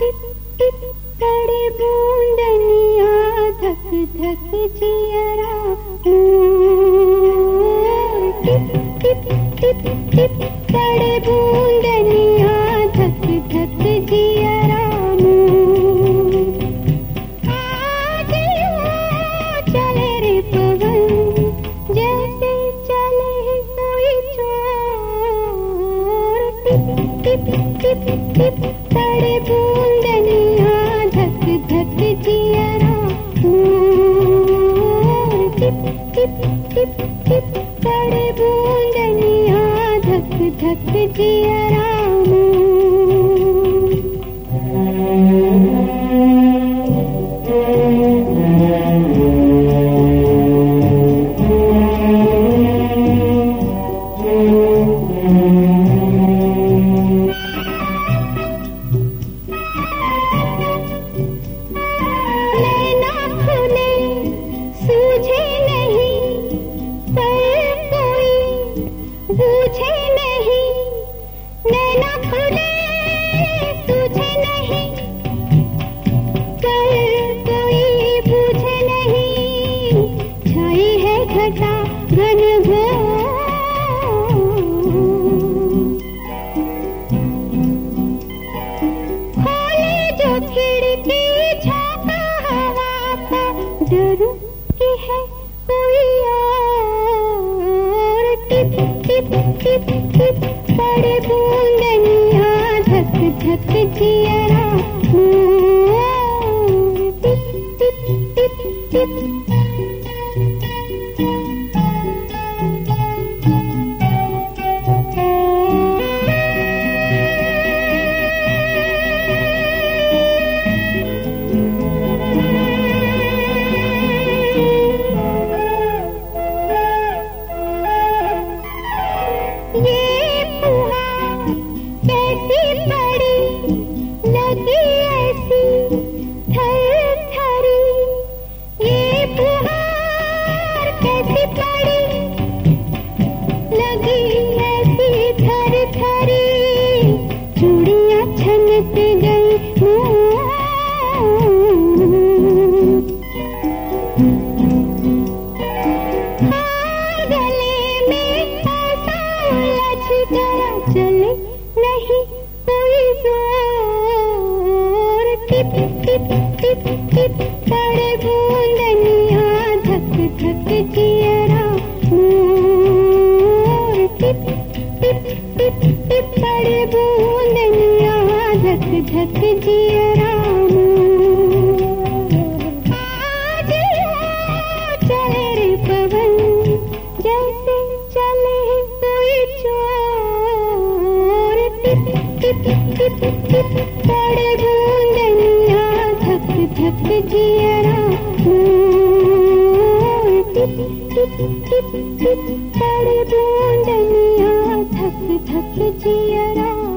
Tip tip पड़े बूंदनिया, धक धक जियरा टिप टिप टिप टिप पड़े बूंदनिया, धक धक जियरा आज यूं चले रे पवन, जैसे चले कोई चोर। टिप टिप टिप पड़े बूंदनिया, धक धक जियरा टिप टिप टिप टिप पड़े बूंदनिया, धक धक जियरा बूझे नहीं, नैना खुले सूझे नहीं, कर कोई बूझे नहीं, छाई है घटा घन घोर। खोले जो खिड़की झांका हवा का, डरूं कि है कोई और। टिप टिप टिप टिप पड़े बूंदनिया, धक धक जियरा टिप टिप टिप टिप। ये फुहार कैसी पड़ी, लगी ऐसी थर थरी। ये फुहार कैसी पड़ी, लगी ऐसी थर थरी। चूड़ियां छनक गई गले में गया, चले नहीं कोई जोर। टिप टिप टिप टिप पड़े बूंदनिया, धक धक जियरा टिप टिप टिप टिप पड़े बूंदनिया, धक धक जियरा आज यूं चले रे पवन, जैसे चले कोई चोर। टिप टिप टिप टिप पड़े बूंदनिया, धक धक जियरा टिप टिप टिप टिप पड़े बूंदनिया, धक धक जियरा।